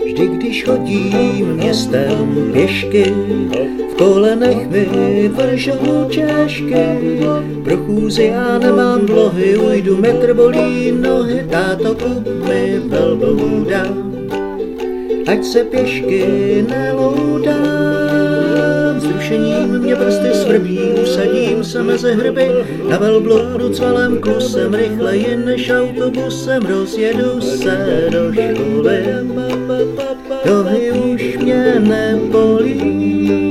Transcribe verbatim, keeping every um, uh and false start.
Vždy, když chodím městem pěšky, v kolenech mi vržou češky. Pro chůzi já nemám vlohy, ujdu metr, bolí nohy, táto kup mi velblouda, ať se pěšky neloudám. Vzrušením mě prsty svrbí, usadím se mezi hrby, na velbloudu celém klusem, rychleji než autobusem, rozjedu se do školy. Nohy už mě nebolí,